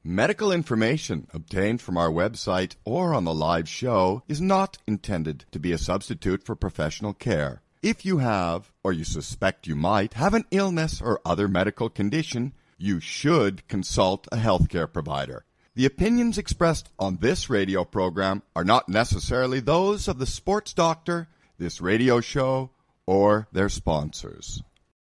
Medical information obtained from our website or on the live show is not intended to be a substitute for professional care. If you have, or you suspect you might, have an illness or other medical condition, you should consult a healthcare provider. The opinions expressed on this radio program are not necessarily those of the sports doctor, this radio show, or their sponsors.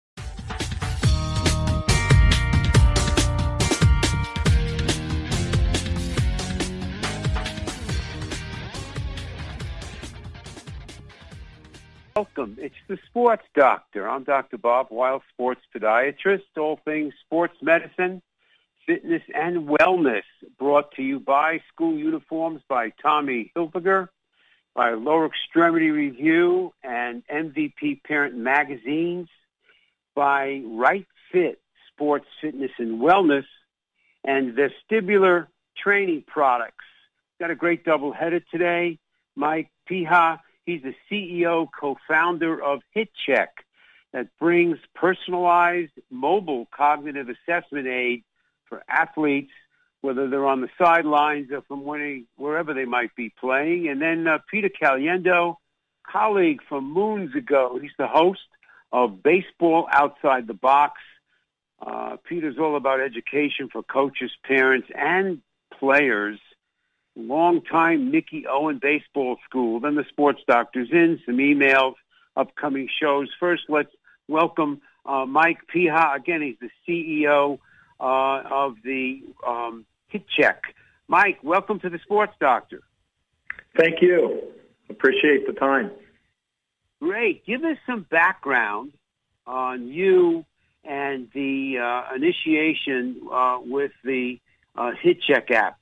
Welcome. It's the Sports Doctor. I'm Dr. Bob Weil, sports podiatrist, all things sports medicine, fitness, and wellness, brought to you by School Uniforms by Tommy Hilfiger, by Lower Extremity Review and MVP Parent Magazines, by Right Fit Sports, Fitness, and Wellness, and Vestibular Training Products. Got a great double-header today. Mike Piha. He's the CEO, co-founder of HitCheck, that brings personalized mobile cognitive assessment aid for athletes, whether they're on the sidelines or from wherever they might be playing. And then Peter Caliendo, colleague from moons ago. He's the host of Baseball Outside the Box. Peter's all about education for coaches, parents, and players. Long-time Mickey Owen Baseball School. Then the Sports Doctor's in, some emails, upcoming shows. First, let's welcome Mike Piha. Again, he's the CEO of the HitCheck. Mike, welcome to the Sports Doctor. Thank you. Appreciate the time. Great. Give us some background on you and the initiation with the HitCheck app.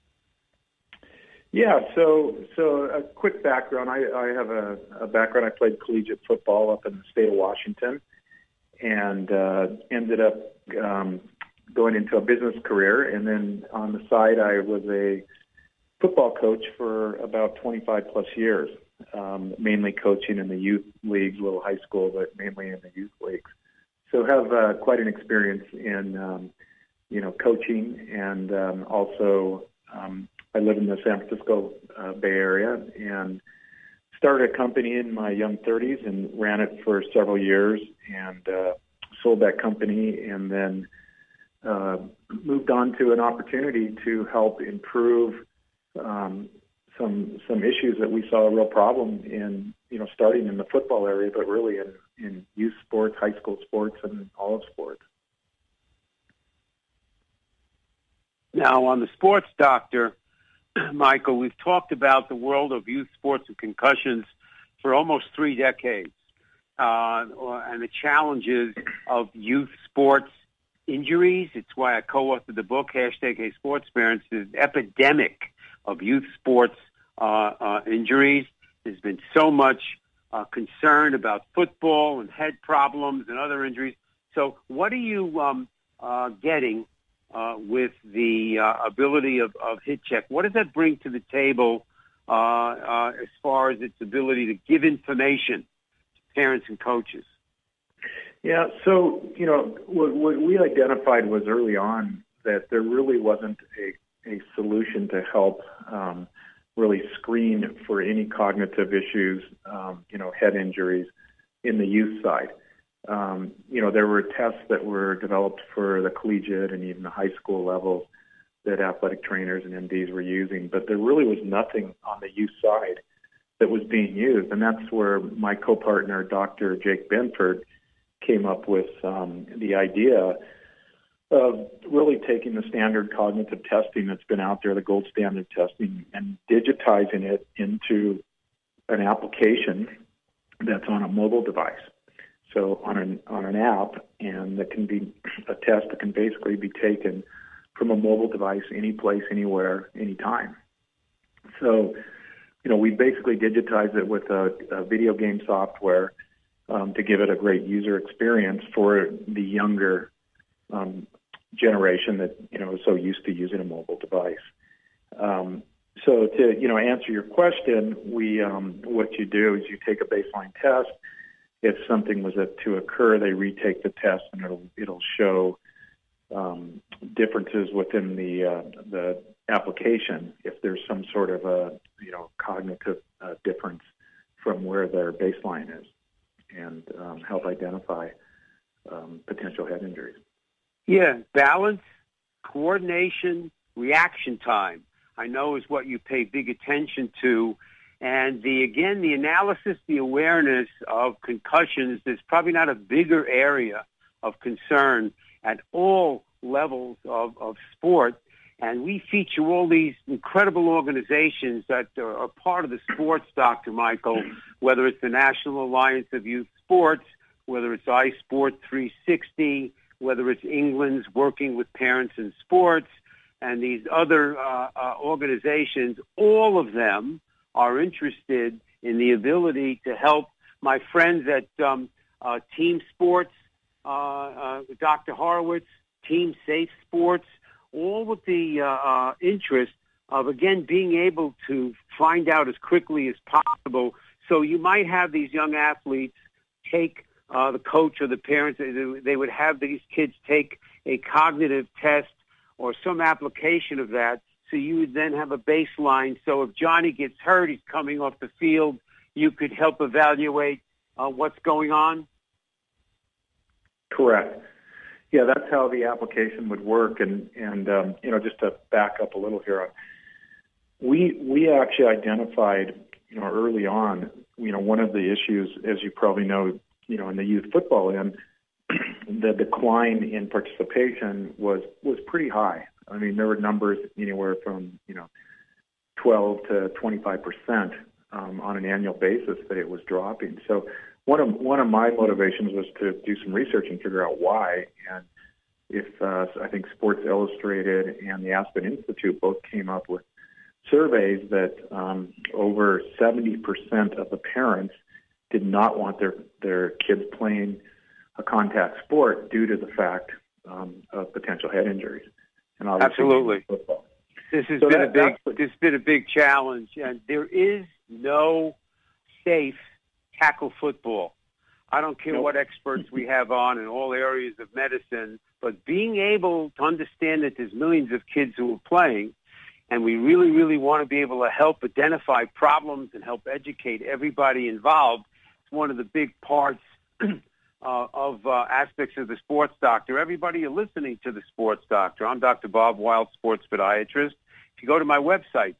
Yeah, so a quick background. I have a background. I played collegiate football up in the state of Washington and ended up going into a business career. And then on the side, I was a football coach for about 25 plus years, mainly coaching in the youth leagues, little high school, but mainly in the youth leagues. So have quite an experience in, coaching, and also I live in the San Francisco Bay Area and started a company in my young 30s and ran it for several years and sold that company, and then moved on to an opportunity to help improve some issues that we saw a real problem in, starting in the football area, but really in youth sports, high school sports, and all of sports. Now, on the Sports Doctor, Michael, we've talked about the world of youth sports and concussions for almost 3 decades, and the challenges of youth sports injuries. It's why I co-authored the book, #Hey Sports Parents, the epidemic of youth sports injuries. There's been so much concern about football and head problems and other injuries. So what are you getting with the ability of HitCheck? What does that bring to the table as far as its ability to give information to parents and coaches? Yeah, so, what we identified was early on that there really wasn't a solution to help really screen for any cognitive issues, head injuries in the youth side. There were tests that were developed for the collegiate and even the high school level that athletic trainers and MDs were using, but there really was nothing on the youth side that was being used. And that's where my co-partner, Dr. Jake Benford, came up with the idea of really taking the standard cognitive testing that's been out there, the gold standard testing, and digitizing it into an application that's on a mobile device. So on an app, and that can be a test that can basically be taken from a mobile device, any place, anywhere, anytime. So, we basically digitize it with a video game software to give it a great user experience for the younger generation that is so used to using a mobile device. So to answer your question, what you do is you take a baseline test. If something was to occur, they retake the test, and it'll show differences within the application if there's some sort of a cognitive difference from where their baseline is, and help identify potential head injuries. Yeah, balance, coordination, reaction time, I know is what you pay big attention to. And the analysis, the awareness of concussions is probably not a bigger area of concern at all levels of sport. And we feature all these incredible organizations that are part of the sports, Dr. Michael, whether it's the National Alliance of Youth Sports, whether it's iSport 360, whether it's England's Working with Parents in Sports, and these other organizations. All of them are interested in the ability to help my friends at Team Sports, Dr. Horowitz, Team Safe Sports, all with the interest of, again, being able to find out as quickly as possible. So you might have these young athletes take the coach or the parents, they would have these kids take a cognitive test or some application of that. So you would then have a baseline. So if Johnny gets hurt, he's coming off the field, you could help evaluate what's going on? Correct. Yeah, that's how the application would work. And just to back up a little here, we actually identified, early on, one of the issues, as you probably know, in the youth football end, the decline in participation was pretty high. I mean, there were numbers anywhere from 12 to 25% on an annual basis that it was dropping. So one of my motivations was to do some research and figure out why. And I think Sports Illustrated and the Aspen Institute both came up with surveys that over 70% of the parents did not want their kids playing a contact sport due to the fact of potential head injuries. And absolutely, this has been a big challenge, and there is no safe tackle football. I don't care what experts we have on in all areas of medicine, but being able to understand that there's millions of kids who are playing, and we really, really want to be able to help identify problems and help educate everybody involved. It's one of the big parts of aspects of the Sports Doctor. Everybody, you're listening to the Sports Doctor. I'm Dr. Bob Wild, sports podiatrist. If you go to my website,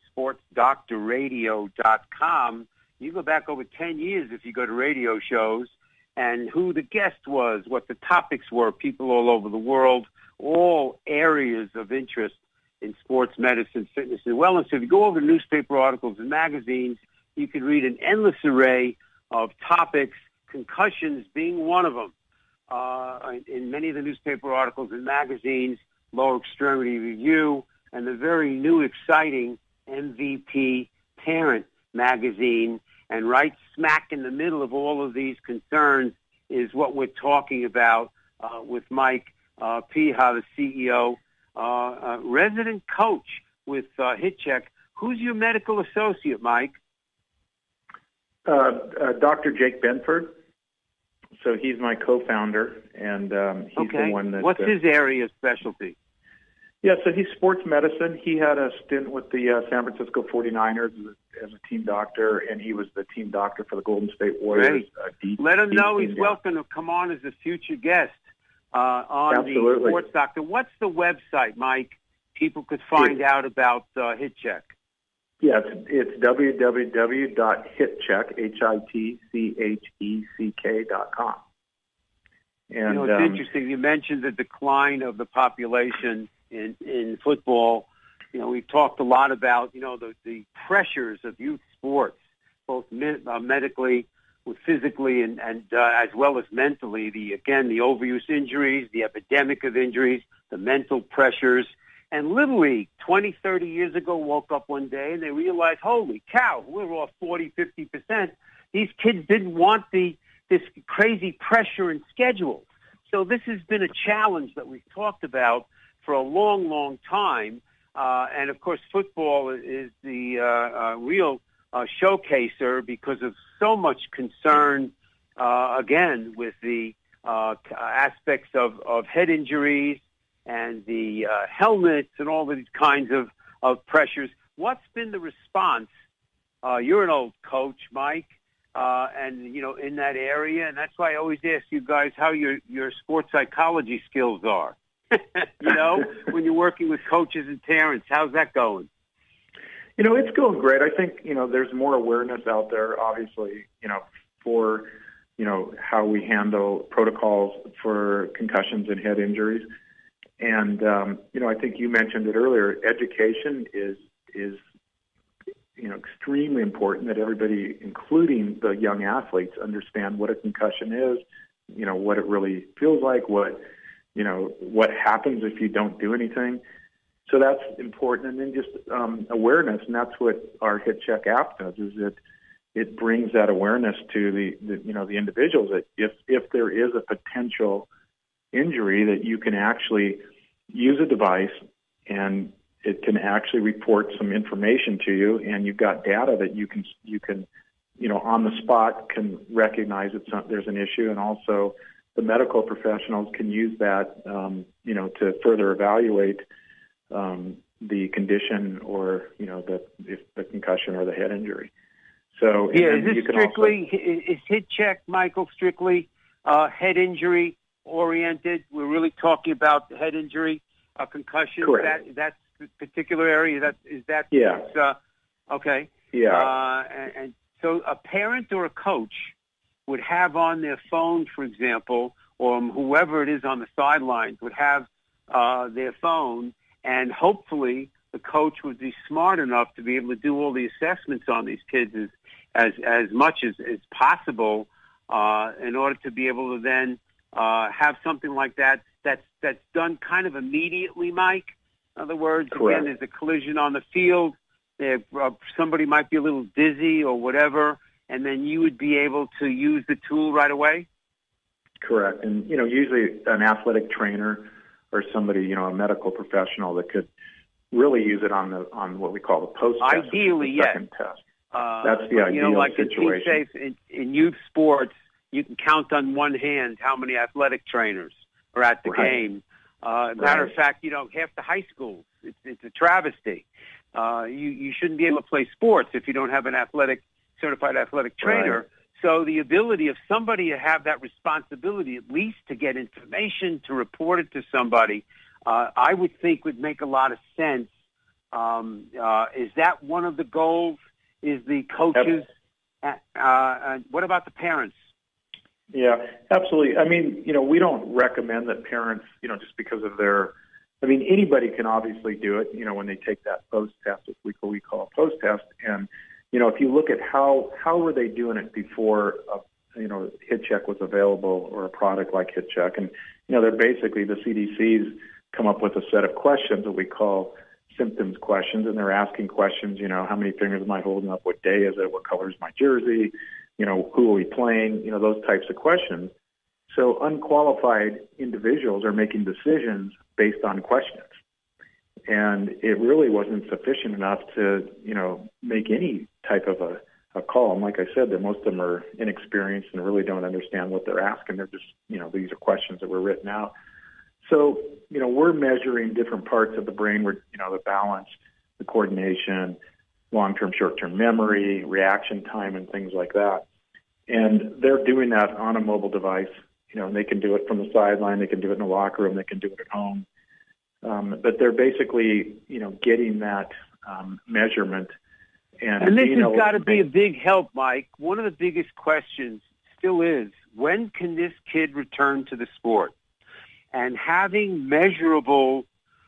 sportsdoctorradio.com, you go back over 10 years if you go to radio shows, and who the guest was, what the topics were, people all over the world, all areas of interest in sports medicine, fitness, and wellness. So if you go over to newspaper articles and magazines, you can read an endless array of topics, concussions being one of them. In many of the newspaper articles and magazines, Lower Extremity Review, and the very new, exciting MVP Parent magazine. And right smack in the middle of all of these concerns is what we're talking about with Mike Piha, the CEO, resident coach with HitCheck. Who's your medical associate, Mike? Dr. Jake Benford. So he's my co-founder, and he's the one that... What's his area of specialty? Yeah, so he's sports medicine. He had a stint with the San Francisco 49ers as a team doctor, and he was the team doctor for the Golden State Warriors. Let him know he's welcome to come on as a future guest on Absolutely. The Sports Doctor. What's the website, Mike? People could find out about HitCheck. Yes, it's www.hitcheck.com. And it's interesting. You mentioned the decline of the population in football. We've talked a lot about, the pressures of youth sports, both medically, physically, and as well as mentally. The overuse injuries, the epidemic of injuries, the mental pressures. And Little League, 20, 30 years ago, woke up one day and they realized, holy cow, we're off 40, 50%. These kids didn't want this crazy pressure and schedule. So this has been a challenge that we've talked about for a long, long time. And, of course, football is the real showcaser because of so much concern, again, with the aspects of head injuries and the helmets and all these kinds of pressures. What's been the response? You're an old coach, Mike, and in that area, and that's why I always ask you guys how your sports psychology skills are. When you're working with coaches and parents, how's that going? It's going great. I think there's more awareness out there, obviously, for how we handle protocols for concussions and head injuries. And I think you mentioned it earlier. Education is extremely important that everybody, including the young athletes, understand what a concussion is, what it really feels like, what happens if you don't do anything. So that's important. And then just awareness, and that's what our HitCheck app does, is it brings that awareness to the individuals that if there is a potential injury, that you can actually use a device and it can actually report some information to you, and you've got data that you can on the spot can recognize there's an issue, and also the medical professionals can use that to further evaluate the condition or if the concussion or the head injury. So is this strictly is HitCheck, Michael, strictly head injury oriented? We're really talking about head injury, concussion. Correct. That's particular area. Yeah. Okay. Yeah. And so a parent or a coach would have on their phone, for example, or whoever it is on the sidelines would have their phone, and hopefully the coach would be smart enough to be able to do all the assessments on these kids as much as possible in order to be able to then have something like that's done kind of immediately, Mike. In other words, Correct. Again, there's a collision on the field. Somebody might be a little dizzy or whatever, and then you would be able to use the tool right away? Correct. And, usually an athletic trainer or somebody, a medical professional that could really use it on what we call the post-test. Ideally, yes. Second test. That's the ideal like situation. In youth sports, you can count on one hand how many athletic trainers are at the game. Matter of fact, half the high schools, it's a travesty. You shouldn't be able to play sports if you don't have an certified athletic trainer. Right. So the ability of somebody to have that responsibility, at least to get information, to report it to somebody, I would think would make a lot of sense. Is that one of the goals? Is the coaches? What about the parents? Yeah, absolutely. I mean, we don't recommend that parents, just because of anybody can obviously do it, when they take that post-test, what we call a post-test. And, if you look at how were they doing it before, HitCheck was available, or a product like HitCheck. And, they're basically, the CDC's come up with a set of questions that we call symptoms questions. And they're asking questions, how many fingers am I holding up? What day is it? What color is my jersey? Who are we playing? Those types of questions. So unqualified individuals are making decisions based on questions. And it really wasn't sufficient enough to, make any type of a call. And like I said, that most of them are inexperienced and really don't understand what they're asking. They're just, these are questions that were written out. So, we're measuring different parts of the brain where, the balance, the coordination, long-term, short-term memory, reaction time, and things like that. And they're doing that on a mobile device. And they can do it from the sideline, they can do it in the locker room, they can do it at home. But they're basically, getting that measurement. And this has got to be a big help, Mike. One of the biggest questions still is, when can this kid return to the sport? And having measurable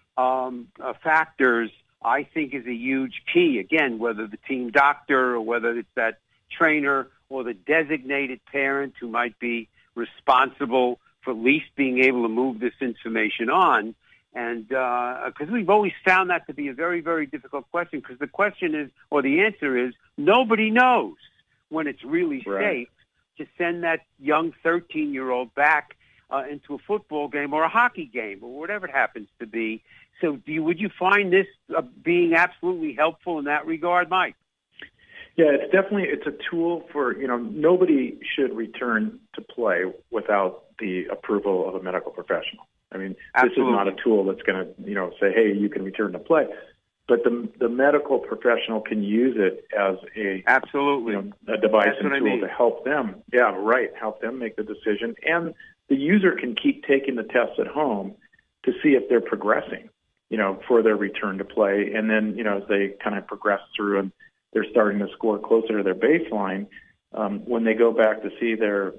factors, I think, is a huge key. Again, whether the team doctor or whether it's that trainer or the designated parent who might be responsible for at least being able to move this information on. And because we've always found that to be a very, very difficult question, because the question is, or the answer is, nobody knows when it's really safe to send that young 13-year-old back into a football game or a hockey game or whatever it happens to be. So would you find this being absolutely helpful in that regard, Mike? Yeah, it's a tool for, nobody should return to play without the approval of a medical professional. I mean, Absolutely. This is not a tool that's going to, say, hey, you can return to play. But the medical professional can use it as absolutely a device That's and tool to help them. Yeah, right. Help them make the decision. And the user can keep taking the tests at home to see if they're progressing, for their return to play. And then, as they kind of progress through and they're starting to score closer to their baseline, when they go back to see their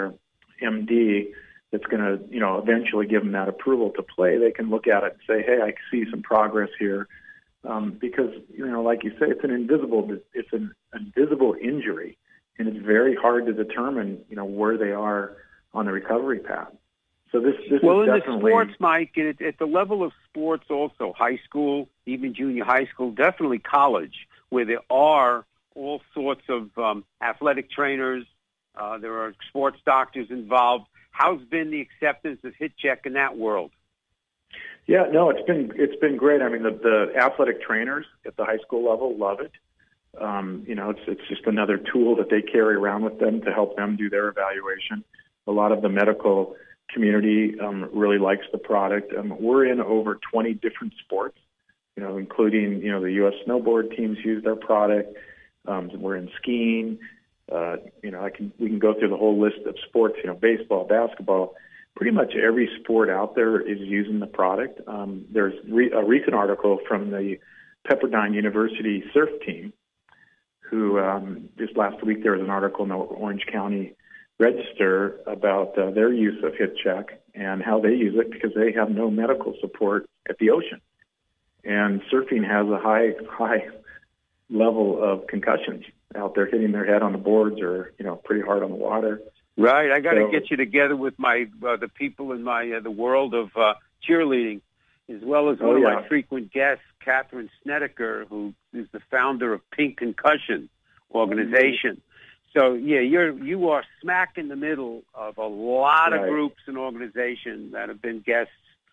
MD that's going to, eventually give them that approval to play, they can look at it and say, hey, I see some progress here. Because, like you say, it's an invisible injury, and it's very hard to determine, where they are on the recovery path. So this is in definitely... the sports, Mike, at the level of sports also, high school, even junior high school, definitely college, where there are all sorts of athletic trainers, there are sports doctors involved. How's been the acceptance of HitCheck in that world? Yeah, no, it's been great. I mean, the athletic trainers at the high school level love it. It's just another tool that they carry around with them to help them do their evaluation. A lot of the medical community really likes the product. We're in over 20 different sports, including the U.S. snowboard teams use their product. We're in skiing. We can go through the whole list of sports. Baseball, basketball. Pretty much every sport out there is using the product. There's a recent article from the Pepperdine University surf team, who just last week there was an article in the Orange County Register about their use of HitCheck and how they use it because they have no medical support at the ocean. And surfing has a high level of concussions out there hitting their head on the boards or, pretty hard on the water. Right, I got to get you together with my the people in my the world of cheerleading, as well as one of my frequent guests, Catherine Snedeker, who is the founder of Pink Concussion organization. So you are smack in the middle of a lot of groups and organizations that have been guests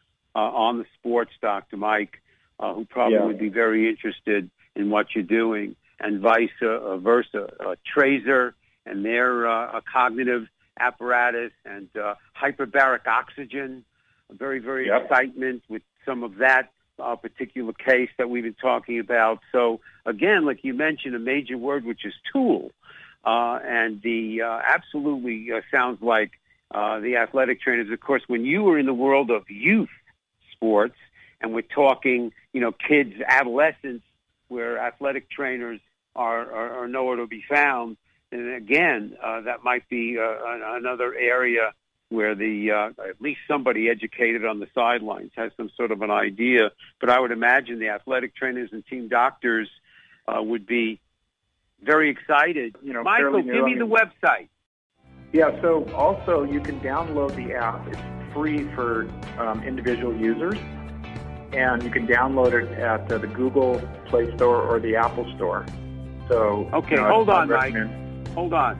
on the sports, Dr. Mike, who probably would be very interested in what you're doing, and vice versa. Tracer and their cognitive apparatus and hyperbaric oxygen, very, very excitement with some of that particular case that we've been talking about. So again, like you mentioned, a major word, which is tool, and the absolutely sounds like the athletic trainers. Of course, when you were in the world of youth sports, and we're talking, kids, adolescents, where athletic trainers are nowhere to be found. And again, that might be another area where at least somebody educated on the sidelines has some sort of an idea. But I would imagine the athletic trainers and team doctors would be very excited. Michael, give me the website. Yeah, so also you can download the app. It's free for individual users. And you can download it at the Google Play Store or the Apple Store. So okay, hold on, Mike. Hold on.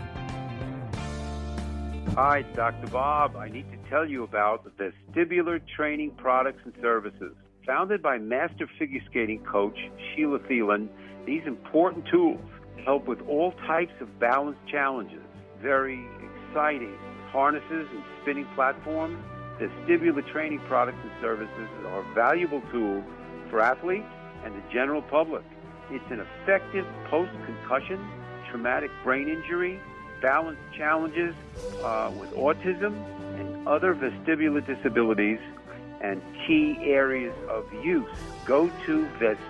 Hi, Dr. Bob. I need to tell you about the Vestibular Training Products and Services. Founded by master figure skating coach Sheila Thielen, these important tools help with all types of balance challenges. Very exciting harnesses and spinning platforms. Vestibular Training Products and Services are valuable tools for athletes and the general public. It's an effective post-concussion, traumatic brain injury, balance challenges with autism and other vestibular disabilities and key areas of use. Go to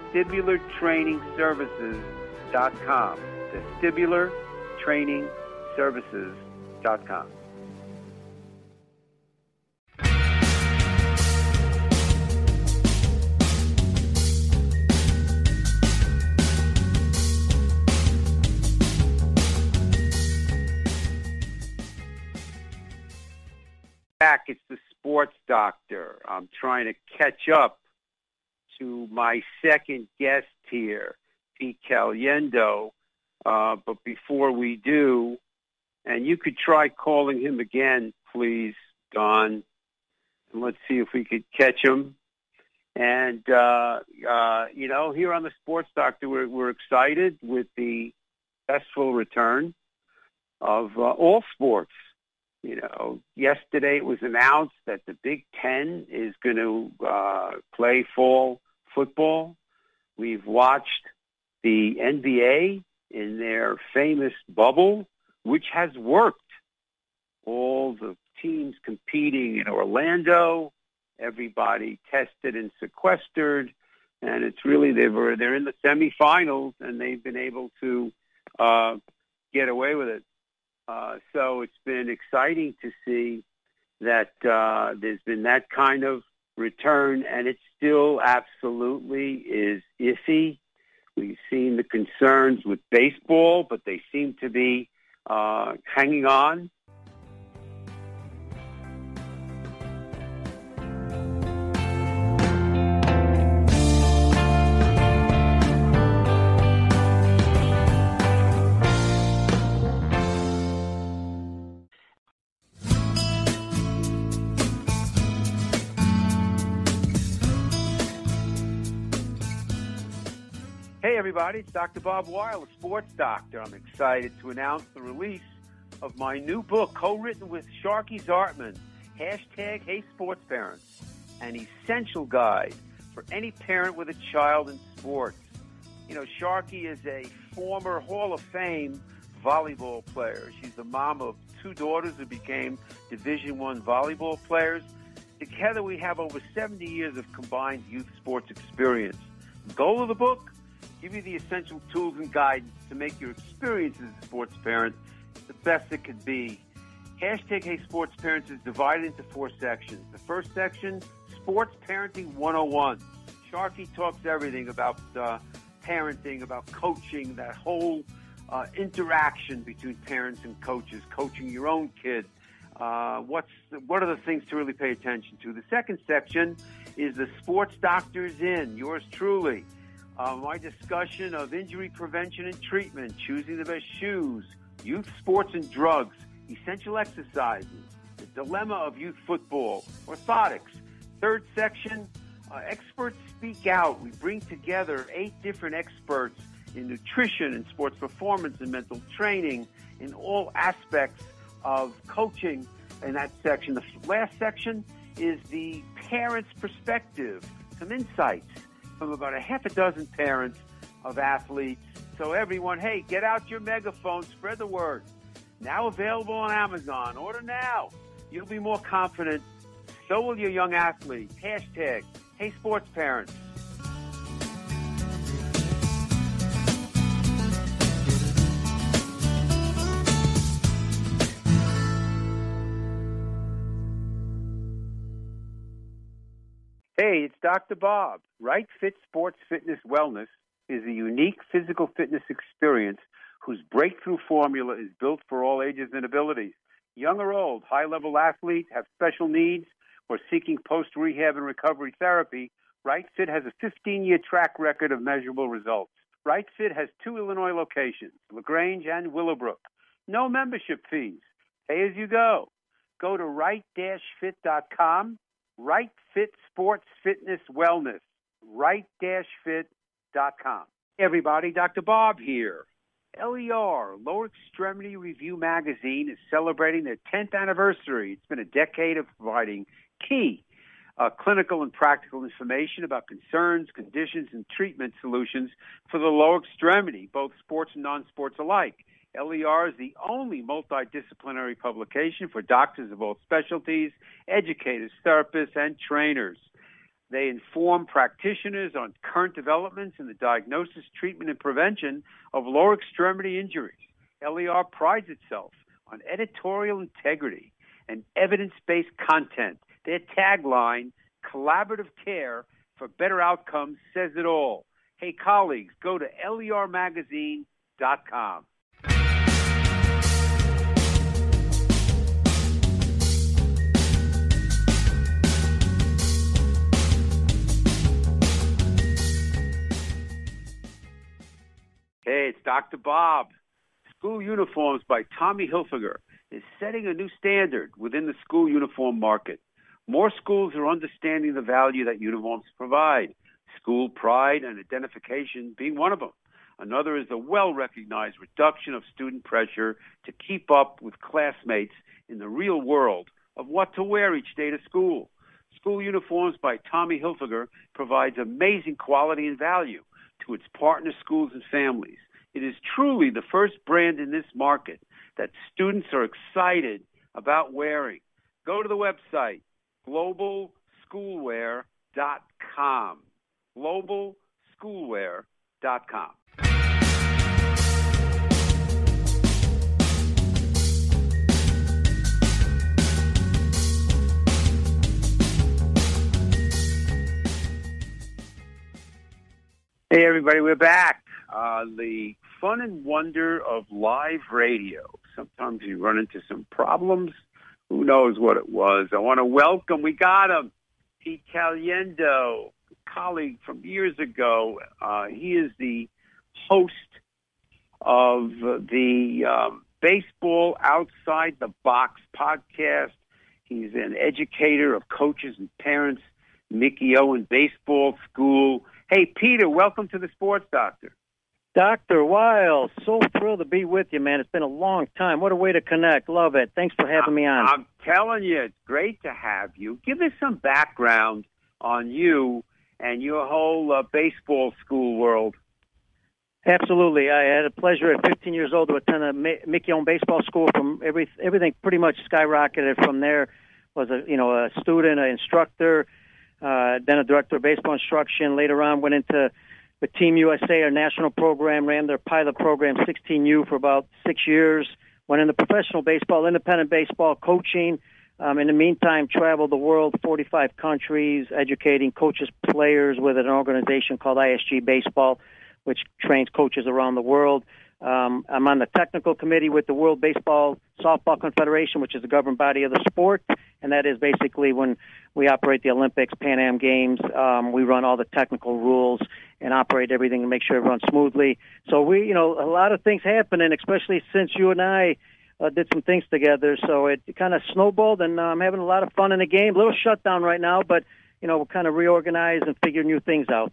vestibulartrainingservices.com. Vestibulartrainingservices.com. Back, it's the sports doctor. I'm trying to catch up to my second guest here, Pete Caliendo. But before we do, and you could try calling him again, please, Don, and let's see if we could catch him. And, here on the Sports Doctor, we're excited with the successful return of all sports Yesterday it was announced that the Big Ten is going to play fall football. We've watched the NBA in their famous bubble, which has worked. All the teams competing in Orlando, everybody tested and sequestered, and it's really they're in the semifinals, and they've been able to get away with it. So it's been exciting to see that there's been that kind of return, and it still absolutely is iffy. We've seen the concerns with baseball, but they seem to be hanging on. Hey everybody, it's Dr. Bob Weil, a sports doctor. I'm excited to announce the release of my new book, co-written with Sharky Zartman, #HeySportsParents, an essential guide for any parent with a child in sports. Sharky is a former Hall of Fame volleyball player. She's the mom of 2 daughters who became Division I volleyball players. Together we have over 70 years of combined youth sports experience. The goal of the book? Give you the essential tools and guidance to make your experience as a sports parent the best it could be. #HeySportsParents is divided into 4 sections. The first section, Sports Parenting 101. Sharky talks everything about parenting, about coaching, that whole interaction between parents and coaches, coaching your own kid. What are the things to really pay attention to? The second section is the Sports Doctor's In, yours truly. My discussion of injury prevention and treatment, choosing the best shoes, youth sports and drugs, essential exercises, the dilemma of youth football, orthotics. Third section, experts speak out. We bring together 8 different experts in nutrition and sports performance and mental training in all aspects of coaching in that section. The last section is the parent's perspective, some insights from about a half a dozen parents of athletes. So everyone, hey, get out your megaphone, spread the word. Now available on Amazon. Order now. You'll be more confident. So will your young athlete. #HeySportsParents. Hey, it's Dr. Bob. Right Fit Sports Fitness Wellness is a unique physical fitness experience whose breakthrough formula is built for all ages and abilities. Young or old, high-level athletes have special needs or seeking post-rehab and recovery therapy. Right Fit has a 15-year track record of measurable results. Right Fit has 2 Illinois locations, LaGrange and Willowbrook. No membership fees. Pay as you go. Go to right-fit.com. Right Fit Sports Fitness Wellness, right-fit.com. Hey everybody, Dr. Bob here. LER, Lower Extremity Review Magazine, is celebrating their 10th anniversary. It's been a decade of providing key clinical and practical information about concerns, conditions, and treatment solutions for the lower extremity, both sports and non-sports alike. LER is the only multidisciplinary publication for doctors of all specialties, educators, therapists, and trainers. They inform practitioners on current developments in the diagnosis, treatment, and prevention of lower extremity injuries. LER prides itself on editorial integrity and evidence-based content. Their tagline, collaborative care for better outcomes, says it all. Hey, colleagues, go to lermagazine.com. Hey, it's Dr. Bob. School Uniforms by Tommy Hilfiger is setting a new standard within the school uniform market. More schools are understanding the value that uniforms provide, school pride and identification being one of them. Another is the well-recognized reduction of student pressure to keep up with classmates in the real world of what to wear each day to school. School Uniforms by Tommy Hilfiger provides amazing quality and value to its partner schools and families. It is truly the first brand in this market that students are excited about wearing. Go to the website, globalschoolwear.com. globalschoolwear.com. Hey, everybody, we're back. The fun and wonder of live radio. Sometimes you run into some problems. Who knows what it was? I want to welcome, we got him, Pete Caliendo, colleague from years ago. He is the host of the Baseball Outside the Box podcast. He's an educator of coaches and parents, Mickey Owen Baseball School. Hey, Peter, welcome to the Sports Doctor. Dr. Weil, so thrilled to be with you, man. It's been a long time. What a way to connect. Love it. Thanks for having me on. I'm telling you, it's great to have you. Give us some background on you and your whole baseball school world. Absolutely. I had a pleasure at 15 years old to attend a Mickey Owen Baseball School. From everything pretty much skyrocketed from there. Was a student, an instructor, then a director of baseball instruction. Later on, went into the Team USA, our national program, ran their pilot program, 16U, for about 6 years. Went into professional baseball, independent baseball, coaching. In the meantime, traveled the world, 45 countries, educating coaches, players with an organization called ISG Baseball, which trains coaches around the world. I'm on the technical committee with the World Baseball Softball Confederation, which is the governing body of the sport, and that is basically when we operate the Olympics, Pan Am Games. We run all the technical rules and operate everything to make sure it runs smoothly. So a lot of things happening, especially since you and I did some things together. So it kind of snowballed, and I'm having a lot of fun in the game. A little shutdown right now, but we'll kind of reorganize and figure new things out.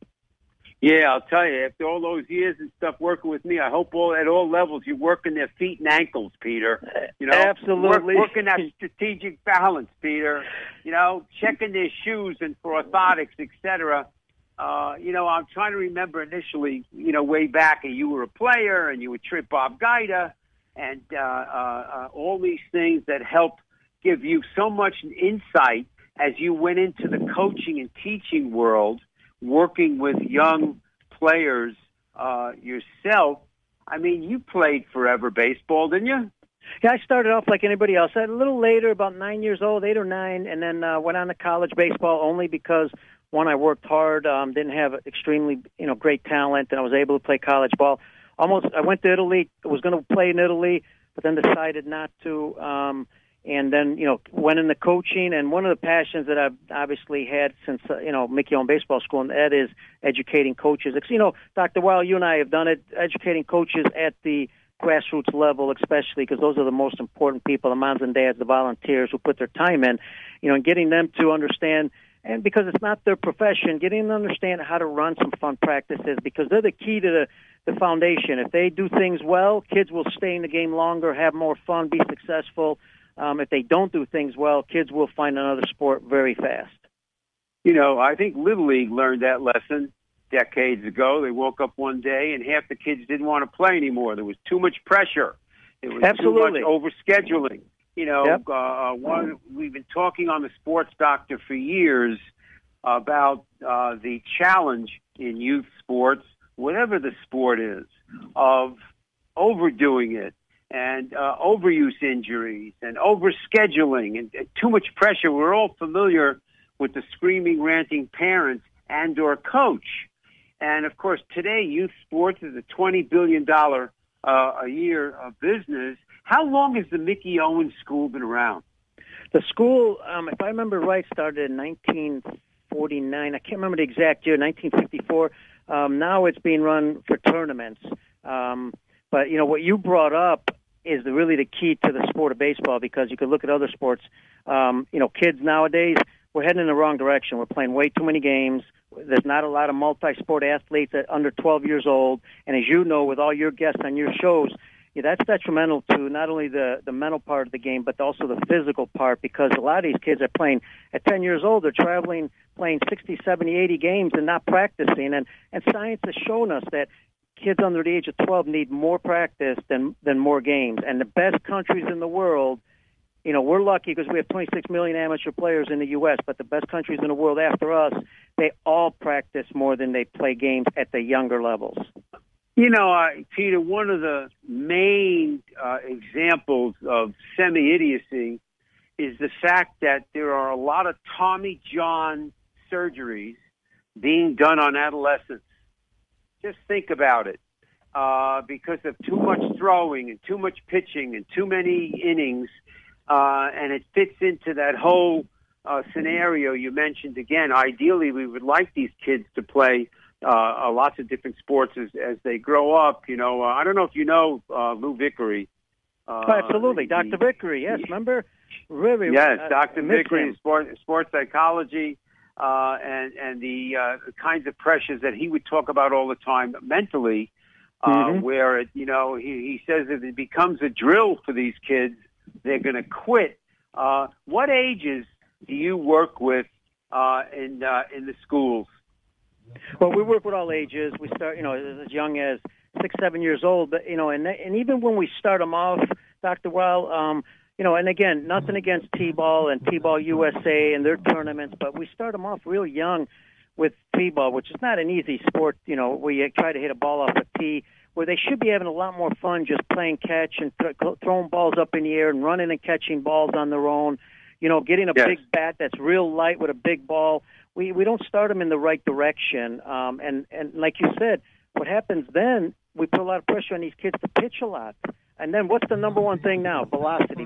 Yeah, I'll tell you, after all those years and stuff working with me, I hope at all levels you're working their feet and ankles, Peter. Absolutely. Working that strategic balance, Peter. Checking their shoes and for orthotics, etc. I'm trying to remember initially, way back, you were a player and you would trip Bob Guida and all these things that helped give you so much insight as you went into the coaching and teaching world, working with young players yourself. I mean, you played forever baseball, didn't you? Yeah, I started off like anybody else. A little later, about 9 years old, 8 or 9, and then went on to college baseball only because, one, I worked hard, didn't have extremely great talent, and I was able to play college ball. I went to Italy, was going to play in Italy, but then decided not to. And then, went into coaching, and one of the passions that I've obviously had since, Mickey Owen Baseball School, and that is educating coaches. Dr. Weil, you and I have done it, educating coaches at the grassroots level, especially because those are the most important people, the moms and dads, the volunteers who put their time in, and getting them to understand, and because it's not their profession, getting them to understand how to run some fun practices, because they're the key to the foundation. If they do things well, kids will stay in the game longer, have more fun, be successful. If they don't do things well, kids will find another sport very fast. I think Little League learned that lesson decades ago. They woke up one day and half the kids didn't want to play anymore. There was too much pressure. There was Absolutely. too much overscheduling. Yep. We've been talking on the Sports Doctor for years about the challenge in youth sports, whatever the sport is, of overdoing it, and overuse injuries and overscheduling and too much pressure. We're all familiar with the screaming, ranting parents and or coach. And, of course, today youth sports is a $20 billion a year business. How long has the Mickey Owen School been around? The school, if I remember right, started in 1949. I can't remember the exact year, 1954. Now it's being run for tournaments. But, what you brought up is really the key to the sport of baseball, because you could look at other sports. Kids nowadays, we're heading in the wrong direction. We're playing way too many games. There's not a lot of multi-sport athletes at under 12 years old. And as you know, with all your guests on your shows, that's detrimental to not only the mental part of the game, but also the physical part, because a lot of these kids are playing at 10 years old. They're traveling, playing 60, 70, 80 games and not practicing. And science has shown us that kids under the age of 12 need more practice than more games. And the best countries in the world, we're lucky because we have 26 million amateur players in the U.S., but the best countries in the world after us, they all practice more than they play games at the younger levels. Peter, one of the main examples of semi-idiocy is the fact that there are a lot of Tommy John surgeries being done on adolescents. Just think about it. Because of too much throwing and too much pitching and too many innings, and it fits into that whole scenario you mentioned again. Ideally, we would like these kids to play lots of different sports as they grow up. I don't know if you know Lou Vickery. Absolutely, Dr. Vickery. Yes, remember? Really? Yes, Dr. Vickery, sports psychology, and the kinds of pressures that he would talk about all the time mentally, where he says if it becomes a drill for these kids, they're going to quit. What ages do you work with in the schools? Well, we work with all ages. We start, as young as 6, 7 years old. But and even when we start them off, Dr. Weil, and again, nothing against T-ball and T-ball USA and their tournaments, but we start them off real young with T-ball, which is not an easy sport. Where you try to hit a ball off a tee, where they should be having a lot more fun just playing catch and throwing balls up in the air and running and catching balls on their own. Getting a big bat that's real light with a big ball. We don't start them in the right direction. And like you said, what happens then, we put a lot of pressure on these kids to pitch a lot. And then what's the number one thing now? Velocity.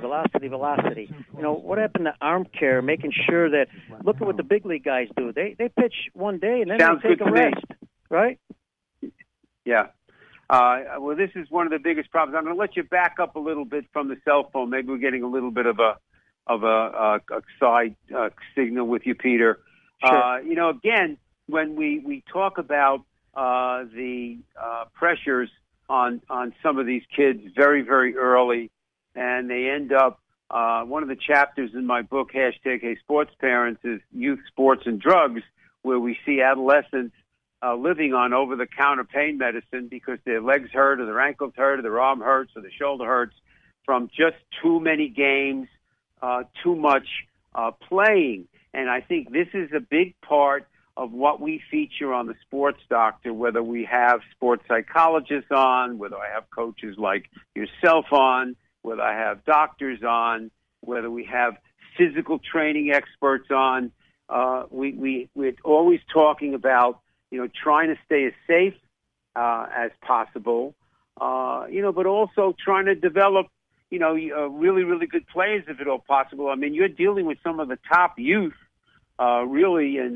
What happened to arm care, making sure that, look at what the big league guys do. They pitch one day and then they take a rest, right? Yeah. Well, this is one of the biggest problems. I'm going to let you back up a little bit from the cell phone. Maybe we're getting a little bit of a side signal with you, Peter. Sure. Again, when we talk about the pressures on some of these kids very, very early, and they end up, one of the chapters in my book, #Hey Sports Parents, is Youth, Sports, and Drugs, where we see adolescents living on over-the-counter pain medicine because their legs hurt or their ankles hurt or their arm hurts or their shoulder hurts from just too many games, too much playing. And I think this is a big part of what we feature on the Sports Doctor, whether we have sports psychologists on, whether I have coaches like yourself on, whether I have doctors on, whether we have physical training experts on. We're always talking about, trying to stay as safe as possible, but also trying to develop, really, really good players if at all possible. I mean, you're dealing with some of the top youth, really, and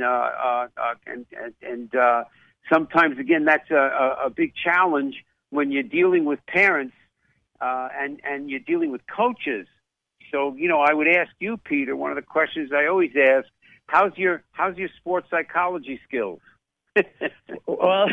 sometimes, again, that's a big challenge when you're dealing with parents and you're dealing with coaches. So, I would ask you, Peter, one of the questions I always ask, how's your sports psychology skills? Well,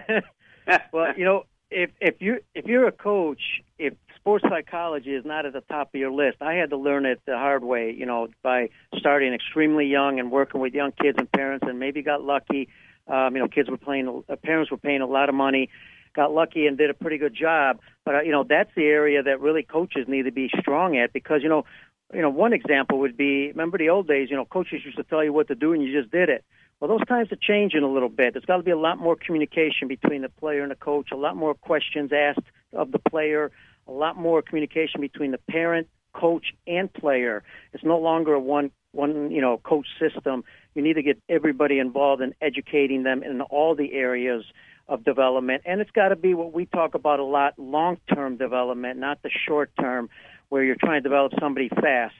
if you're a coach, if sports psychology is not at the top of your list, I had to learn it the hard way, by starting extremely young and working with young kids and parents, and maybe got lucky. Parents were paying a lot of money, got lucky and did a pretty good job. But that's the area that really coaches need to be strong at, because one example would be, remember the old days, coaches used to tell you what to do and you just did it. Well, those times are changing a little bit. There's got to be a lot more communication between the player and the coach, a lot more questions asked of the player, a lot more communication between the parent, coach, and player. It's no longer a one coach system. You need to get everybody involved in educating them in all the areas of development. And it's got to be what we talk about a lot, long-term development, not the short-term, where you're trying to develop somebody fast.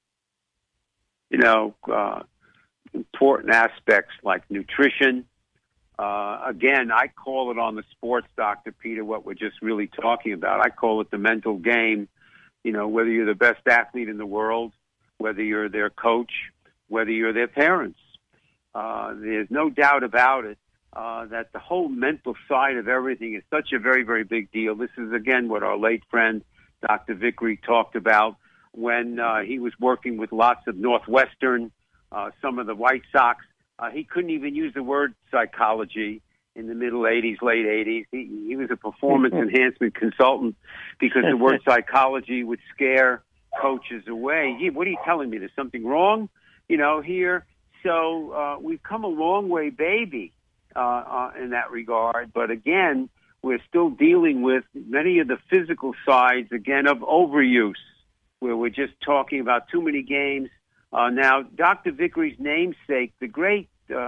Important aspects like nutrition. Again, I call it on the Sports Doctor, Peter, what we're just really talking about. I call it the mental game. Whether you're the best athlete in the world, whether you're their coach, whether you're their parents. There's no doubt about it that the whole mental side of everything is such a very, very big deal. This is, again, what our late friend Dr. Vickery talked about when he was working with lots of Northwestern, some of the White Sox. He couldn't even use the word psychology in the middle 80s, late 80s. He was a performance enhancement consultant because the word psychology would scare coaches away. What are you telling me? There's something wrong, here? So we've come a long way, baby, in that regard. But again, we're still dealing with many of the physical sides, again, of overuse, where we're just talking about too many games. Now, Dr. Vickery's namesake, the great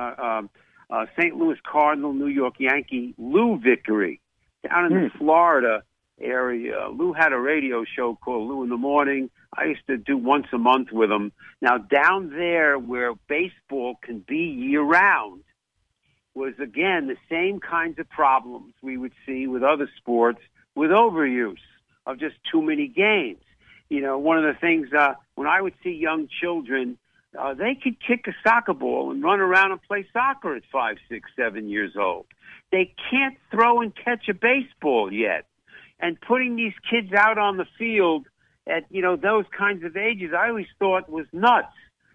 St. Louis Cardinal, New York Yankee, Lou Vickery, down in the Florida area. Lou had a radio show called Lou in the Morning. I used to do once a month with him. Now, down there where baseball can be year-round was, again, the same kinds of problems we would see with other sports with overuse of just too many games. One of the things, when I would see young children, they could kick a soccer ball and run around and play soccer at 5, 6, 7 years old. They can't throw and catch a baseball yet. And putting these kids out on the field at, those kinds of ages, I always thought was nuts.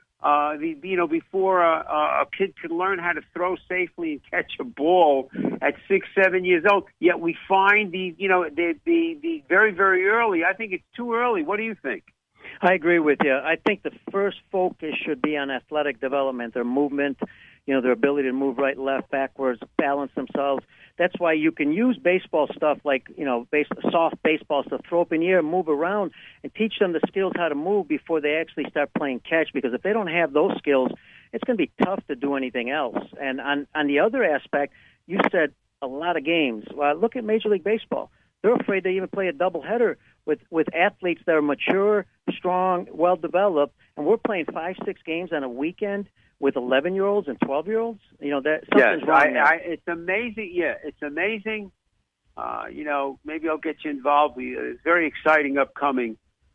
Before a kid could learn how to throw safely and catch a ball at 6, 7 years old. Yet we find the very, very early. I think it's too early. What do you think? I agree with you. I think the first focus should be on athletic development, their movement, their ability to move right, left, backwards, balance themselves. That's why you can use baseball stuff like, soft baseballs to throw up in the air, move around, and teach them the skills how to move before they actually start playing catch. Because if they don't have those skills, it's going to be tough to do anything else. And on the other aspect, you said a lot of games. Well, look at Major League Baseball. They're afraid to even play a doubleheader with athletes that are mature, strong, well-developed, and we're playing 5, 6 games on a weekend with 11-year-olds and 12-year-olds. That something's wrong there. It's amazing. Yeah, it's amazing. Maybe I'll get you involved. It's very exciting upcoming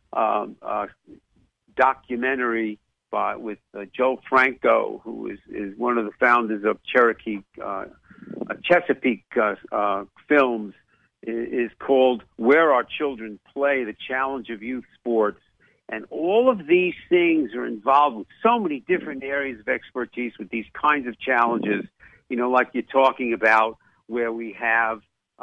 documentary with Joe Franco, who is one of the founders of Chesapeake Films. Is called Where Our Children Play, The Challenge of Youth Sports. And all of these things are involved with so many different areas of expertise with these kinds of challenges, like you're talking about, where we have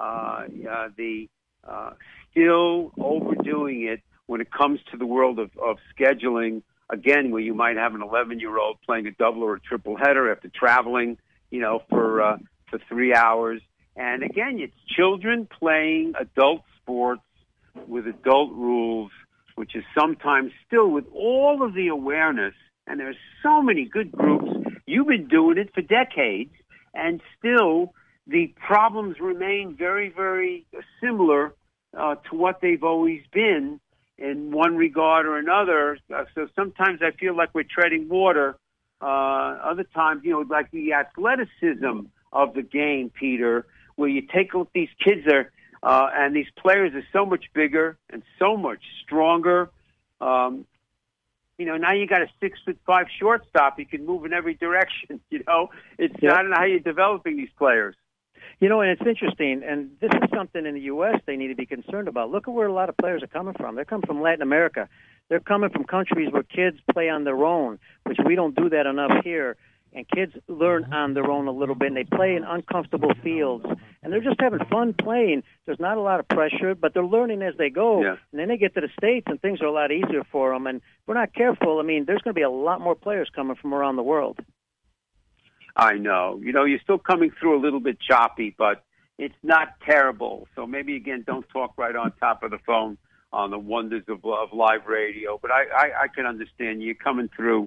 still overdoing it when it comes to the world of scheduling, again, where you might have an 11-year-old playing a double or a triple header after traveling, for 3 hours. And again, it's children playing adult sports with adult rules, which is sometimes still with all of the awareness. And there's so many good groups. You've been doing it for decades, and still the problems remain very, very similar to what they've always been in one regard or another. So sometimes I feel like we're treading water. Other times, like the athleticism of the game, Peter, where you take a look, these kids and these players are so much bigger and so much stronger. Now you got a 6'5" shortstop. You can move in every direction. I don't know how you're developing these players. And it's interesting, and this is something in the U.S. they need to be concerned about. Look at where a lot of players are coming from. They're coming from Latin America. They're coming from countries where kids play on their own, which we don't do that enough here. And kids learn on their own a little bit, and they play in uncomfortable fields. And they're just having fun playing. There's not a lot of pressure, but they're learning as they go. Yeah. And then they get to the States, and things are a lot easier for them. And if we're not careful, there's going to be a lot more players coming from around the world. I know. You're still coming through a little bit choppy, but it's not terrible. So maybe, again, don't talk right on top of the phone on the wonders of live radio. But I can understand you coming through.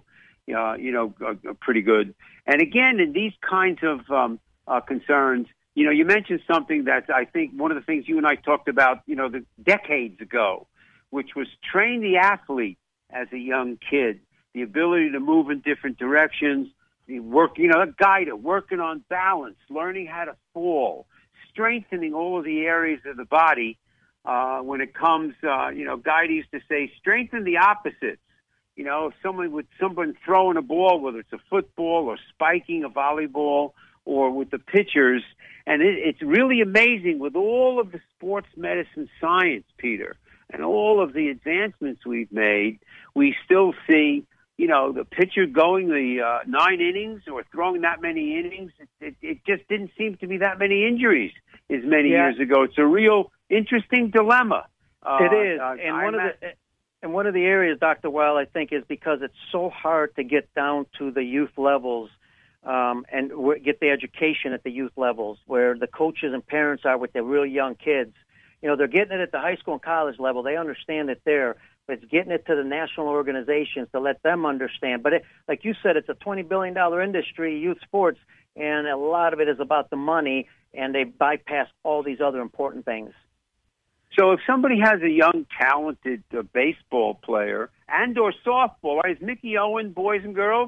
Pretty good. And again, in these kinds of concerns, you mentioned something that I think one of the things you and I talked about, the decades ago, which was train the athlete as a young kid, the ability to move in different directions, the work, a guide, working on balance, learning how to fall, strengthening all of the areas of the body. When it comes, Guide used to say, strengthen the opposites. someone throwing a ball, whether it's a football or spiking a volleyball, or with the pitchers. And it's really amazing with all of the sports medicine science, Peter, and all of the advancements we've made, we still see, the pitcher going the 9 innings or throwing that many innings. It just didn't seem to be that many injuries as many years ago. It's a real interesting dilemma. It is. And one of the areas, Dr. Weil, I think, is because it's so hard to get down to the youth levels and get the education at the youth levels where the coaches and parents are with their real young kids. They're getting it at the high school and college level. They understand it there. But it's getting it to the national organizations to let them understand. But like you said, it's a $20 billion industry, youth sports, and a lot of it is about the money, and they bypass all these other important things. So if somebody has a young, talented baseball player and or softball, is Mickey Owen boys and girls?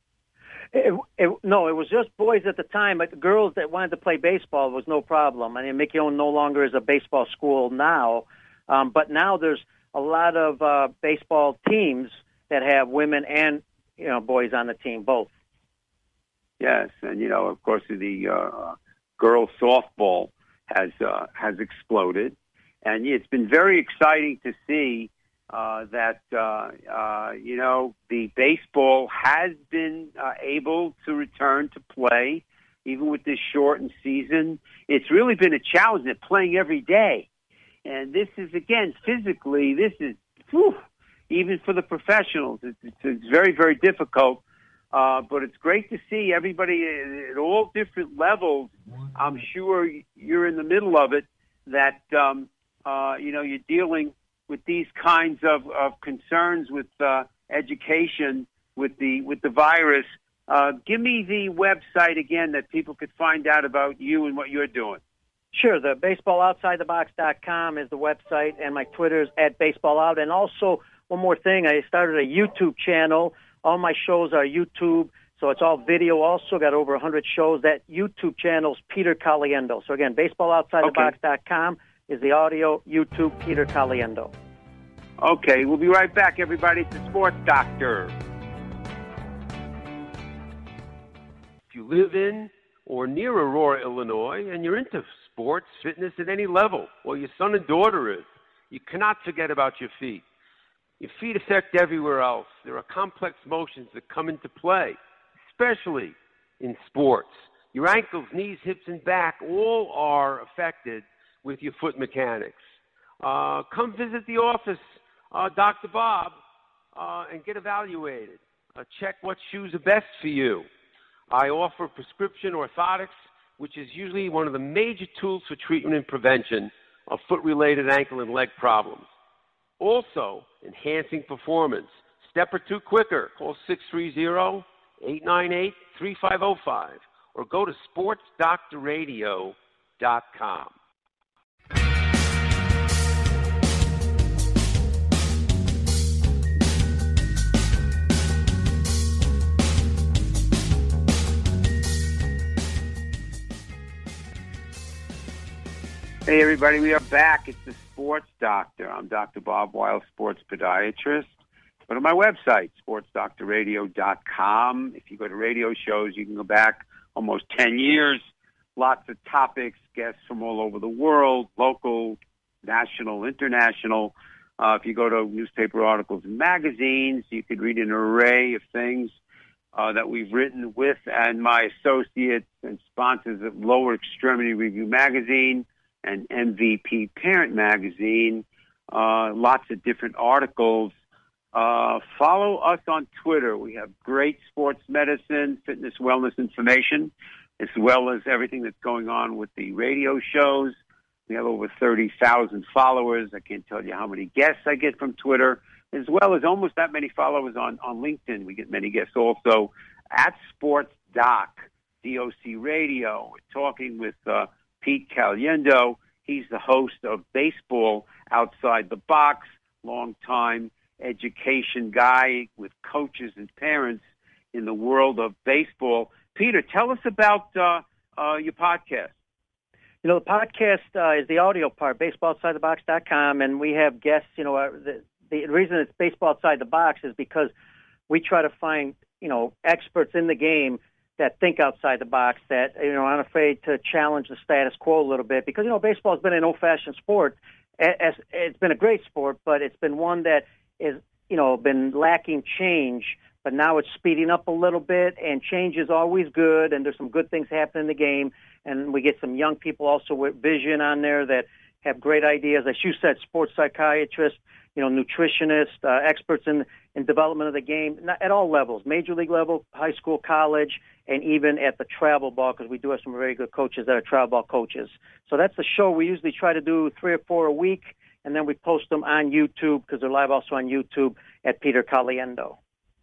No, it was just boys at the time, but the girls that wanted to play baseball was no problem. I mean, Mickey Owen no longer is a baseball school now, but now there's a lot of baseball teams that have women and boys on the team, both. Yes, and of course, the girls softball has exploded, and it's been very exciting to see that the baseball has been able to return to play, even with this shortened season. It's really been a challenge at playing every day. And this is, again, physically, even for the professionals, it's very, very difficult. But it's great to see everybody at all different levels. I'm sure you're in the middle of it, that, you're dealing with these kinds of concerns with education, with the virus. Give me the website again that people could find out about you and what you're doing. Sure. The baseballoutsidethebox.com is the website, and my Twitter is @baseballout. And also, one more thing, I started a YouTube channel. All my shows are YouTube, so it's all video. Also got over 100 shows. That YouTube channel is Peter Caliendo. So again, baseballoutsidethebox.com is the audio, YouTube, Peter Caliendo. Okay, we'll be right back, everybody. It's the Sports Doctor. If you live in or near Aurora, Illinois, and you're into sports, fitness at any level, or your son and daughter is, you cannot forget about your feet. Your feet affect everywhere else. There are complex motions that come into play, especially in sports. Your ankles, knees, hips, and back all are affected with your foot mechanics. Come visit the office, Dr. Bob, and get evaluated. Check what shoes are best for you. I offer prescription orthotics, which is usually one of the major tools for treatment and prevention of foot-related ankle and leg problems. Also, enhancing performance. Step or two quicker. Call 630-898-3505 or go to sportsdoctorradio.com. Hey, everybody, we are back. It's the Sports Doctor. I'm Dr. Bob Weil, sports podiatrist. Go to my website, sportsdoctorradio.com. If you go to radio shows, you can go back almost 10 years. Lots of topics, guests from all over the world, local, national, international. If you go to newspaper articles and magazines, you could read an array of things that we've written with and my associates and sponsors of Lower Extremity Review Magazine and MVP Parent Magazine. Lots of different articles. Follow us on Twitter. We have great sports medicine, fitness, wellness information, as well as everything that's going on with the radio shows. We have over 30,000 followers. I can't tell you how many guests I get from Twitter, as well as almost that many followers on LinkedIn. We get many guests also at Sports Doc, DOC Radio. We're talking with Pete Caliendo. He's the host of Baseball Outside the Box, longtime education guy with coaches and parents in the world of baseball. Peter, tell us about your podcast. The podcast is the audio part, baseballoutsidethebox.com, and we have guests, the reason it's baseball outside the box is because we try to find, experts in the game that think outside the box, that, aren't afraid to challenge the status quo a little bit. Because, baseball has been an old-fashioned sport. It's been a great sport, but it's been one that is, been lacking change. But now it's speeding up a little bit, and change is always good, and there's some good things happening in the game. And we get some young people also with vision on there that have great ideas. As you said, sports psychiatrists, nutritionists, experts in development of the game at all levels, major league level, high school, college, and even at the travel ball, because we do have some very good coaches that are travel ball coaches. So that's the show. We usually try to do 3 or 4 a week, and then we post them on YouTube because they're live also on YouTube at Peter Caliendo.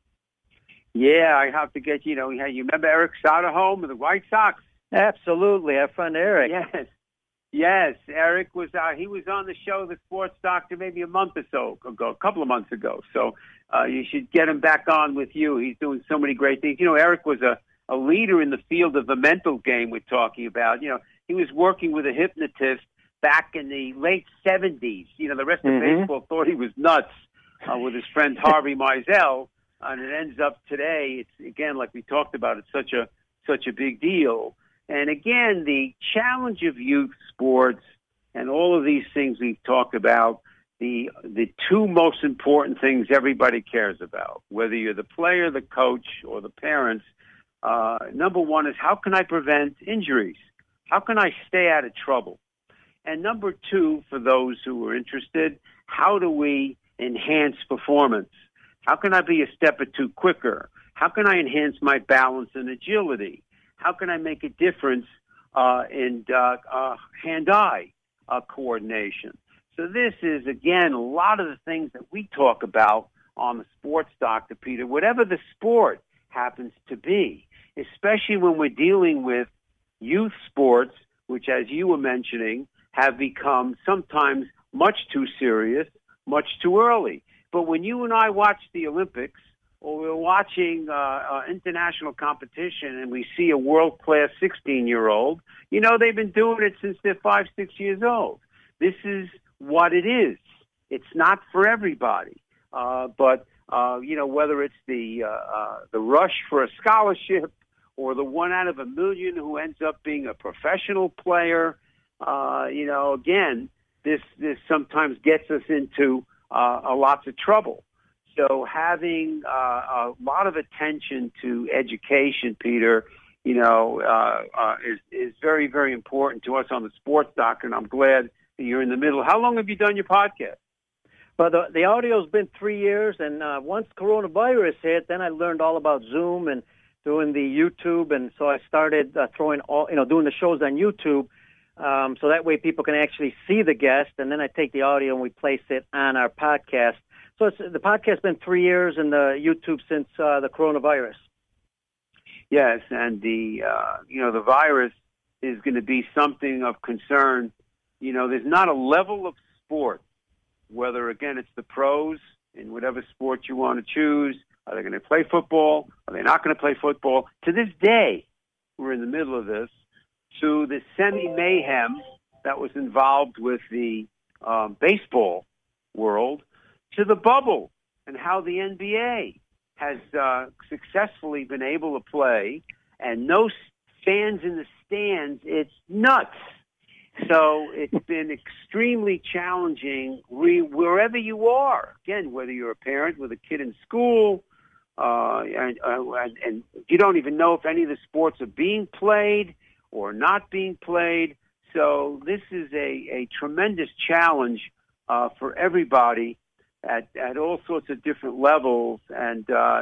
Yeah, I have to get, you remember Eric Soderholm of the White Sox? Absolutely, our friend Eric. Yes, Eric was he was on the show, The Sports Doctor, maybe a couple of months ago. So you should get him back on with you. He's doing so many great things. Eric was a leader in the field of the mental game we're talking about. He was working with a hypnotist back in the late 70s. The rest of baseball thought he was nuts with his friend Harvey Mizell, and it ends up today. It's, again, like we talked about, it's such a big deal. And again, the challenge of youth sports and all of these things we've talked about, the 2 most important things everybody cares about, whether you're the player, the coach, or the parents, number 1 is how can I prevent injuries? How can I stay out of trouble? And number 2, for those who are interested, how do we enhance performance? How can I be a step or 2 quicker? How can I enhance my balance and agility? How can I make a difference in hand-eye coordination? So this is, again, a lot of the things that we talk about on the Sports Doctor, Peter, whatever the sport happens to be, especially when we're dealing with youth sports, which, as you were mentioning, have become sometimes much too serious, much too early. But when you and I watch the Olympics, or we're watching international competition and we see a world-class 16-year-old, they've been doing it since they're 5, 6 years old. This is what it is. It's not for everybody. But whether it's the rush for a scholarship or the 1 out of a million who ends up being a professional player, again, this sometimes gets us into lots of trouble. So having a lot of attention to education, Peter, is very, very important to us on the Sports Doctor, and I'm glad that you're in the middle. How long have you done your podcast? Well, the audio's been 3 years, and once coronavirus hit, then I learned all about Zoom and doing the YouTube, and so I started doing the shows on YouTube, so that way people can actually see the guest, and then I take the audio and we place it on our podcast. So the podcast's been 3 years, and the YouTube since the coronavirus. Yes, and the virus is going to be something of concern. There's not a level of sport, whether, again, it's the pros in whatever sport you want to choose. Are they going to play football? Are they not going to play football? To this day, we're in the middle of this, to the semi-mayhem that was involved with the baseball world, to the bubble and how the NBA has successfully been able to play, and no fans in the stands. It's nuts. So it's been extremely challenging wherever you are. Again, whether you're a parent with a kid in school, and you don't even know if any of the sports are being played or not being played. So this is a tremendous challenge for everybody at all sorts of different levels, and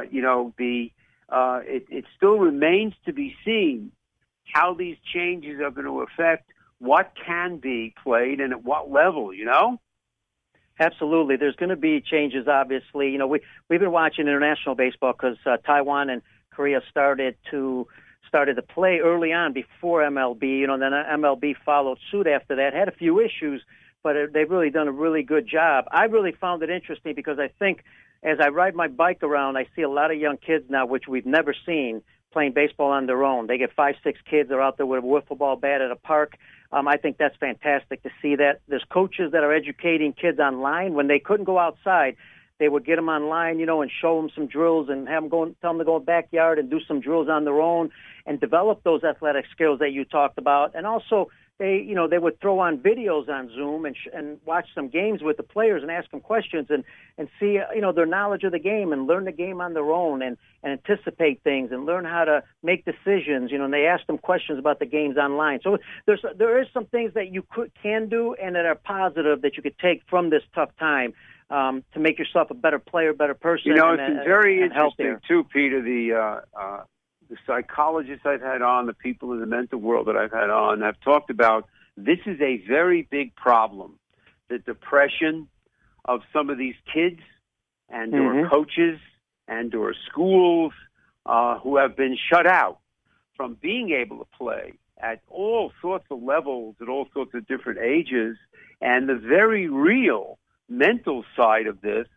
it still remains to be seen how these changes are going to affect what can be played and at what level. Absolutely, there's going to be changes. Obviously, we've been watching international baseball because Taiwan and Korea started to play early on before MLB. Then MLB followed suit after that. Had a few issues, but they've really done a really good job. I really found it interesting because I think as I ride my bike around, I see a lot of young kids now, which we've never seen, playing baseball on their own. They get 5, 6 kids. They're out there with a wiffle ball bat at a park. I think that's fantastic to see that. There's coaches that are educating kids online when they couldn't go outside. they would get them online, and show them some drills and have them tell them to go in the backyard and do some drills on their own and develop those athletic skills that you talked about. And also, they would throw on videos on Zoom and watch some games with the players and ask them questions and see, their knowledge of the game and learn the game on their own and anticipate things and learn how to make decisions, and they ask them questions about the games online. So there is some things that you can do and that are positive that you could take from this tough time to make yourself a better player, better person. It's very interesting, healthier. too, Peter, the psychologists I've had on, the people in the mental world that I've had on, have talked about this is a very big problem, the depression of some of these kids and or coaches and or schools who have been shut out from being able to play at all sorts of levels, at all sorts of different ages, and the very real mental side of this,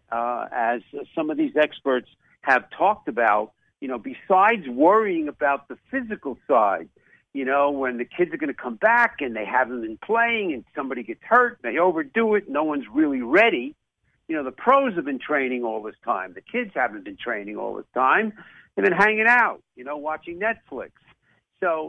as some of these experts have talked about, besides worrying about the physical side, when the kids are going to come back and they haven't been playing and somebody gets hurt, they overdo it, no one's really ready. The pros have been training all this time. The kids haven't been training all this time. They've been hanging out, watching Netflix. So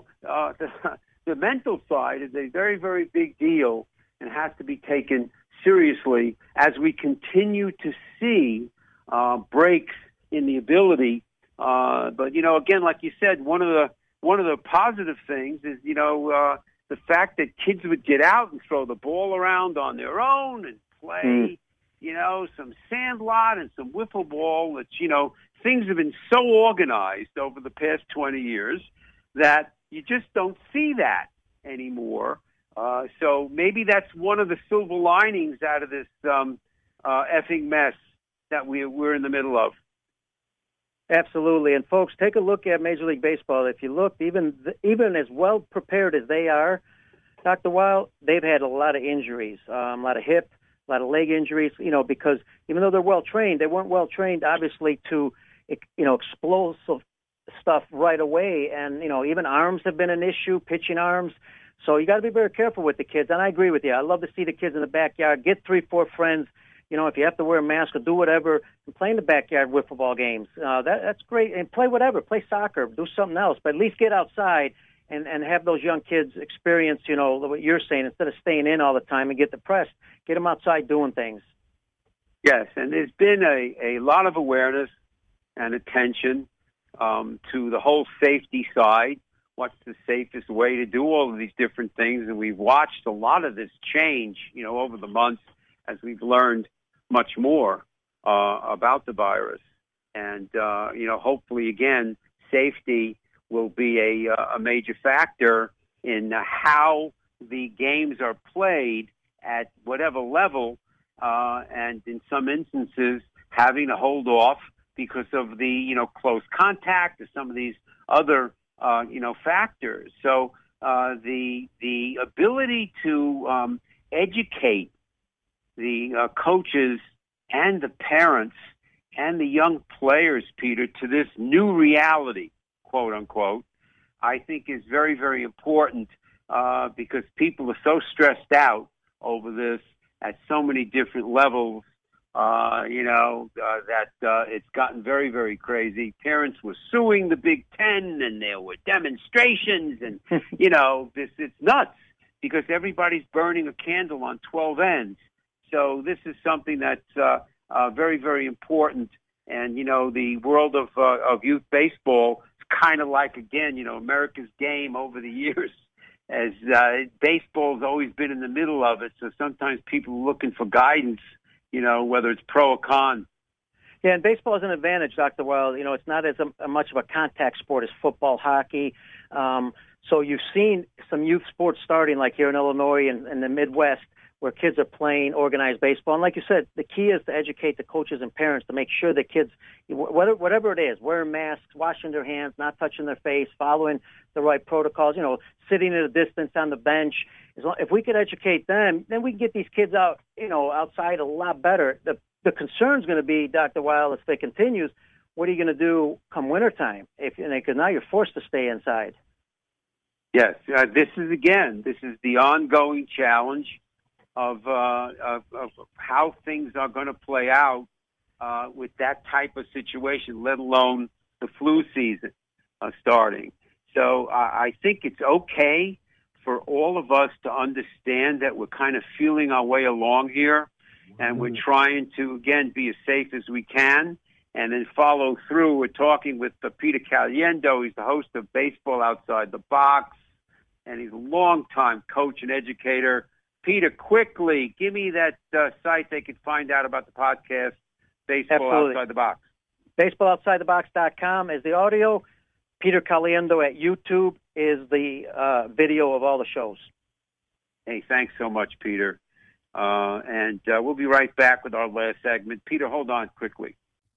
the mental side is a very, very big deal and has to be taken seriously as we continue to see breaks in the ability. But again, like you said, one of the positive things is the fact that kids would get out and throw the ball around on their own and play some sandlot and some wiffle ball. That things have been so organized over the past 20 years that you just don't see that anymore. So maybe that's one of the silver linings out of this effing mess that we're in the middle of. Absolutely. And folks, take a look at Major League Baseball. If you look, even as well prepared as they are, Dr. Weil, they've had a lot of injuries, a lot of hip, a lot of leg injuries, because even though they're well trained, they weren't well trained, obviously, to, explosive stuff right away. And, even arms have been an issue, pitching arms. So you got to be very careful with the kids. And I agree with you. I love to see the kids in the backyard, get 3-4 friends. If you have to wear a mask or do whatever, and play in the backyard with football games. That's great. And play whatever. Play soccer. Do something else. But at least get outside and have those young kids experience, what you're saying, instead of staying in all the time and get depressed. Get them outside doing things. Yes, and there's been a lot of awareness and attention to the whole safety side. What's the safest way to do all of these different things? And we've watched a lot of this change, over the months as we've learned much more about the virus. And, hopefully, again, safety will be a major factor in how the games are played at whatever level, and in some instances having to hold off because of the, close contact or some of these other, factors. So the ability to educate the coaches and the parents and the young players, Peter, to this new reality, quote unquote, I think is very, very important because people are so stressed out over this at so many different levels, that it's gotten very, very crazy. Parents were suing the Big Ten and there were demonstrations and, it's nuts because everybody's burning a candle on 12 ends. So this is something that's very, very important. And, the world of youth baseball is kind of like, again, America's game over the years, as baseball's always been in the middle of it. So sometimes people are looking for guidance, whether it's pro or con. Yeah, and baseball is an advantage, Dr. Weil. It's not as much of a contact sport as football, hockey. So you've seen some youth sports starting, like here in Illinois and the Midwest, where kids are playing organized baseball. And like you said, the key is to educate the coaches and parents to make sure the kids, whatever it is, wearing masks, washing their hands, not touching their face, following the right protocols, sitting at a distance on the bench. If we could educate them, then we can get these kids out, outside a lot better. The concern is going to be, Dr. Weil, if it continues, what are you going to do come wintertime? Because now you're forced to stay inside. Yes, this is the ongoing challenge of how things are going to play out with that type of situation, let alone the flu season starting. So I think it's okay for all of us to understand that we're kind of feeling our way along here, and we're trying to, again, be as safe as we can and then follow through. We're talking with Peter Caliendo. He's the host of Baseball Outside the Box, and he's a longtime coach and educator. Peter, quickly, give me that site they can find out about the podcast, Baseball Outside the Box. BaseballOutsideTheBox.com is the audio. Peter Caliendo at YouTube is the video of all the shows. Hey, thanks so much, Peter. And we'll be right back with our last segment. Peter, hold on quickly.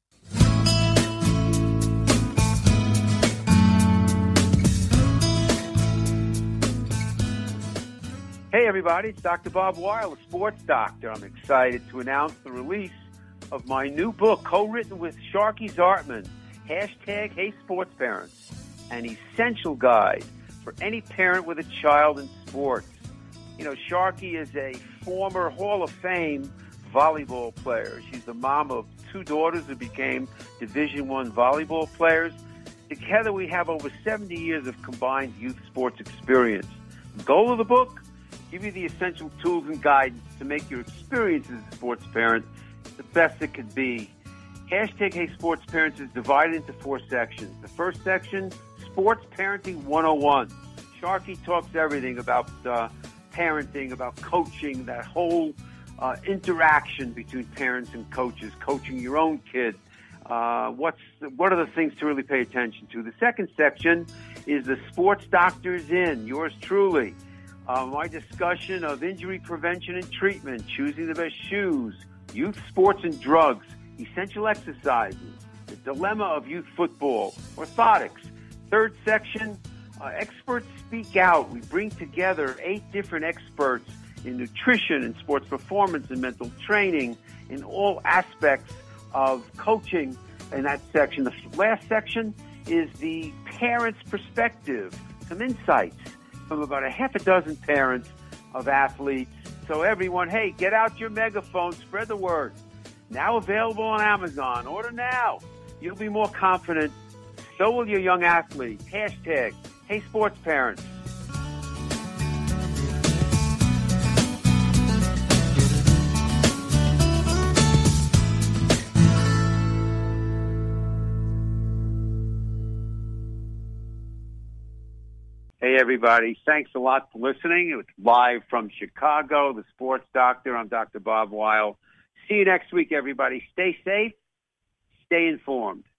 Hey, everybody, it's Dr. Bob Weil, a sports doctor. I'm excited to announce the release of my new book, co-written with Sharky Zartman, #HeySportsParents, an essential guide for any parent with a child in sports. You know, Sharky is a former Hall of Fame volleyball player. She's the mom of 2 daughters who became Division I volleyball players. Together, we have over 70 years of combined youth sports experience. The goal of the book? Give you the essential tools and guidance to make your experience as a sports parent the best it could be. #HeySportsParents is divided into 4 sections. The first section, Sports Parenting 101. Sharky talks everything about parenting, about coaching, that whole interaction between parents and coaches, coaching your own kid. What are the things to really pay attention to? The second section is the Sports Doctor's In, yours truly. My discussion of injury prevention and treatment, choosing the best shoes, youth sports and drugs, essential exercises, the dilemma of youth football, orthotics. Third section, experts speak out. We bring together 8 different experts in nutrition and sports performance and mental training in all aspects of coaching in that section. The last section is the parent's perspective, some insights from about a half a dozen parents of athletes. So everyone, hey, get out your megaphone, spread the word. Now available on Amazon. Order now. You'll be more confident. So will your young athlete. #HeySportsParents. Hey, everybody. Thanks a lot for listening. It was live from Chicago, the Sports Doctor. I'm Dr. Bob Weil. See you next week, everybody. Stay safe. Stay informed.